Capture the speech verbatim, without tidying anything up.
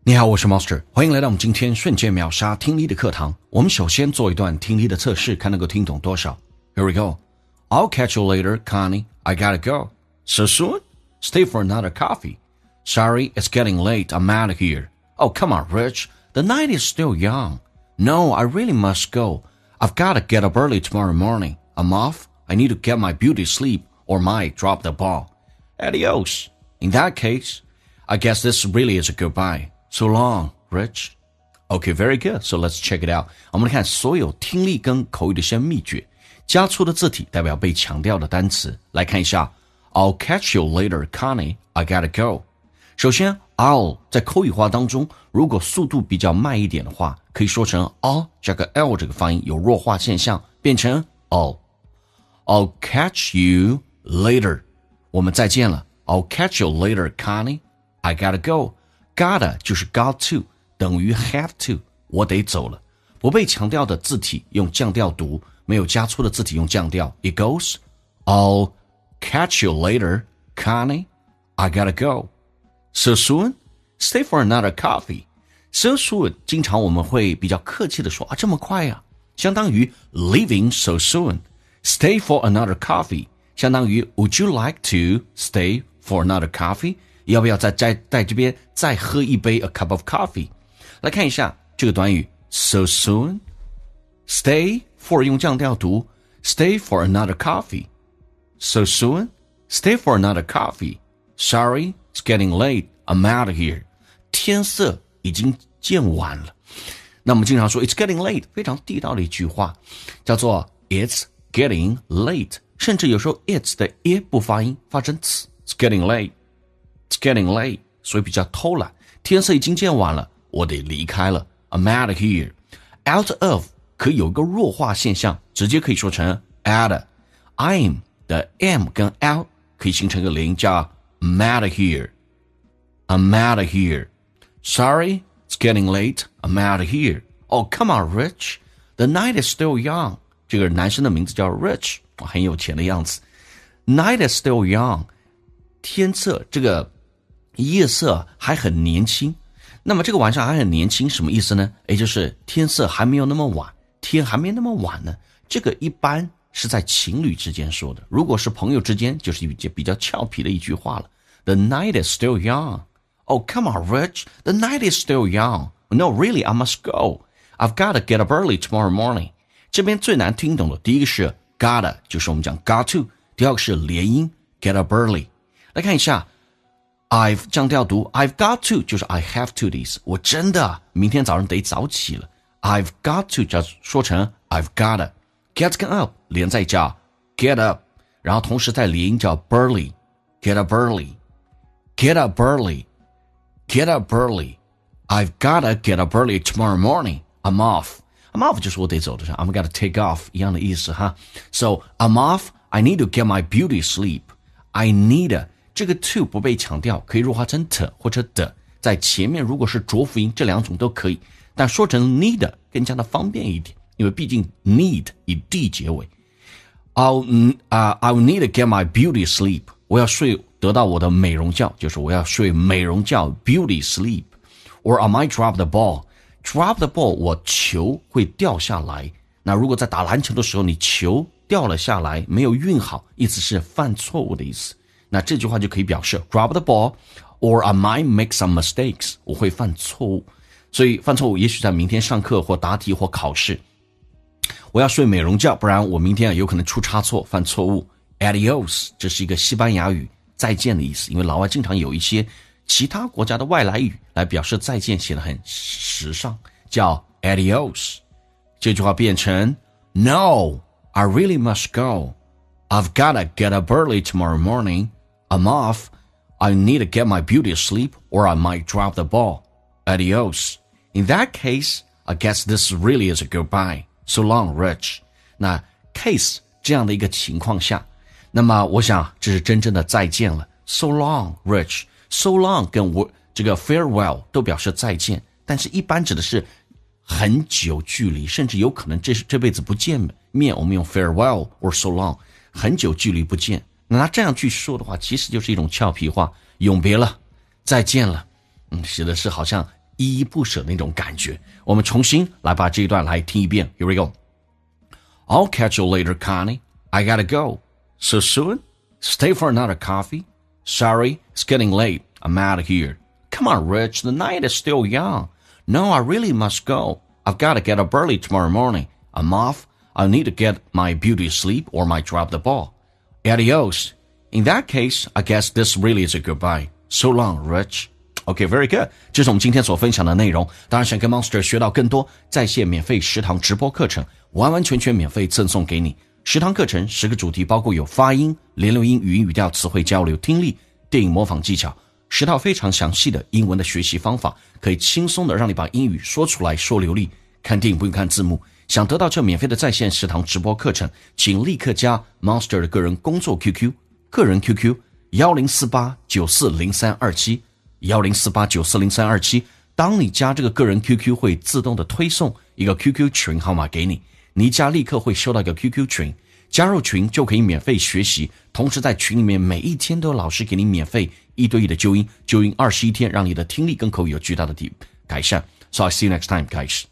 你好，我是 Monster， 欢迎来到我们今天瞬间秒杀听力的课堂。我们首先做一段听力的测试，看能够听懂多少。Here we go. I'll catch you later, Connie. I gotta go. So soon? Stay for another coffee. Sorry, it's getting late. I'm out of here. Oh, come on, Rich. The night is still young. No, I really must go. I've gotta get up early tomorrow morning. I'm off. I need to get my beauty sleep or might drop the ball. Adios. In that case, I guess this really is a goodbye.So long, Rich. Okay, very good. So let's check it out. 我们来看所有听力跟口语的一些秘诀。加粗的字体代表被强调的单词。来看一下 I'll catch you later, Connie. I gotta go. 首先 I'll 在口语化当中，如果速度比较慢一点的话，可以说成 I'll 加个 L 这个发音有弱化现象，变成 I'll. I'll catch you later. 我们再见了。I'll catch you later, Connie. I gotta go.Gotta 就是 got to 等于 have to 我得走了。不被强调的字体用降调读，没有加粗的字体用降调。It goes I'll catch you later, Connie. I gotta go. So soon? Stay for another coffee. So soon 经常我们会比较客气的说啊这么快呀，相当于 leaving so soon. Stay for another coffee 相当于 Would you like to stay for another coffee?要不要在在在这边再喝一杯 a cup of coffee？ 来看一下这个短语 so soon stay for 用降调读 stay for another coffee so soon stay for another coffee sorry it's getting late I'm out of here 天色已经渐晚了。那我们经常说 it's getting late 非常地道的一句话叫做 it's getting late 甚至有时候 it's 的 e 不发音发成 ts it's getting late It's getting late, 所以比较偷懒。天色已经渐晚了，我得离开了。I'm out of here. Out of 可以有一个弱化现象，直接可以说成 out. I'm 的 am 跟 out 可以形成一个连音，叫 I'm out of here. I'm out of here. Sorry, it's getting late. I'm out of here. Oh, come on, Rich. The night is still young. 这个男生的名字叫 Rich， 很有钱的样子。Night is still young. 天色这个夜色还很年轻，那么这个晚上还很年轻什么意思呢？也就是天色还没有那么晚，天还没那么晚呢。这个一般是在情侣之间说的，如果是朋友之间就是一比较俏皮的一句话了。The night is still young. Oh, come on, Rich. The night is still young. No, really, I must go. I've got to get up early tomorrow morning. 这边最难听懂的第一个是 gotta 就是我们讲 got to， 第二个是连音 get up early。来看一下 I've 降调读 I've got to 就是 I have to 的意思，我真的明天早上得早起了。 I've got to 就说成 I've gotta get 跟 up 连在一起叫 get up， 然后同时在连音叫 burly get up early get up early get up early I've gotta get up early tomorrow morning I'm off I'm off 就是我得走的， I'm gotta take off 一样的意思哈。 So I'm off I need to get my beauty sleep I need这个 to 不被强调，可以弱化成 t 或者的，在前面如果是浊辅音，这两种都可以，但说成 need 更加的方便一点，因为毕竟 need 以 d 结尾。I'll, uh, I'll need to get my beauty sleep. 我要睡得到我的美容觉，就是我要睡美容觉 beauty sleep. Or I might drop the ball. Drop the ball 我球会掉下来。那如果在打篮球的时候你球掉了下来没有运好，意思是犯错误的意思。那这句话就可以表示 drop the ball or I might make some mistakes 我会犯错误。所以犯错误也许在明天上课或答题或考试，我要睡美容觉，不然我明天有可能出差错犯错误。 Adios 这是一个西班牙语再见的意思，因为老外经常有一些其他国家的外来语来表示再见，写得很时尚，叫 Adios。 这句话变成 No, I really must go. I've gotta get up early tomorrow morning. I'm off. I need to get my beauty sleep or I might drop the ball. Adios. In that case, I guess this really is a goodbye. So long, Rich. 那 case 这样的一个情况下，那么我想这是真正的再见了。So long, Rich. So long 跟我这个 farewell 都表示再见，但是一般指的是很久距离，甚至有可能这是这辈子不见面，我们用 farewell or so long， 很久距离不见。那这样去说的话，其实就是一种俏皮话，永别了，再见了。嗯，写的是好像依依不舍的那种感觉。我们重新来把这一段来听一遍。 Here we go. I'll catch you later, Connie. I gotta go. So soon? Stay for another coffee? Sorry, it's getting late. I'm out of here. Come on, Rich, the night is still young. No, I really must go. I've got to get up early tomorrow morning. I'm off. I'll need to get my beauty sleep or might drop the ball. Adios. In that case, I guess this really is a goodbye. So long, Rich. Okay, very good. 这是我们今天所分享的内容。当然想跟 Monster 学到更多在线免费十堂直播课程，完完全全免费赠送给你。十堂课程，十个主题，包括有发音、联络音、语音语调、词汇交流、听力、电影模仿技巧，十套非常详细的英文的学习方法，可以轻松的让你把英语说出来，说流利。看电影不用看字幕。想得到这免费的在线十堂直播课程，请立刻加 Monster 的个人工作 Q Q， 个人 Q Q 一零四八九四零三二七 一零四八九四零三二七。当你加这个个人 Q Q 会自动的推送一个 Q Q 群号码给你，你一加立刻会收到一个 Q Q 群，加入群就可以免费学习，同时在群里面每一天都有老师给你免费一对一的纠音，纠音二十一天，让你的听力跟口语有巨大的改善。So I see you next time, guys.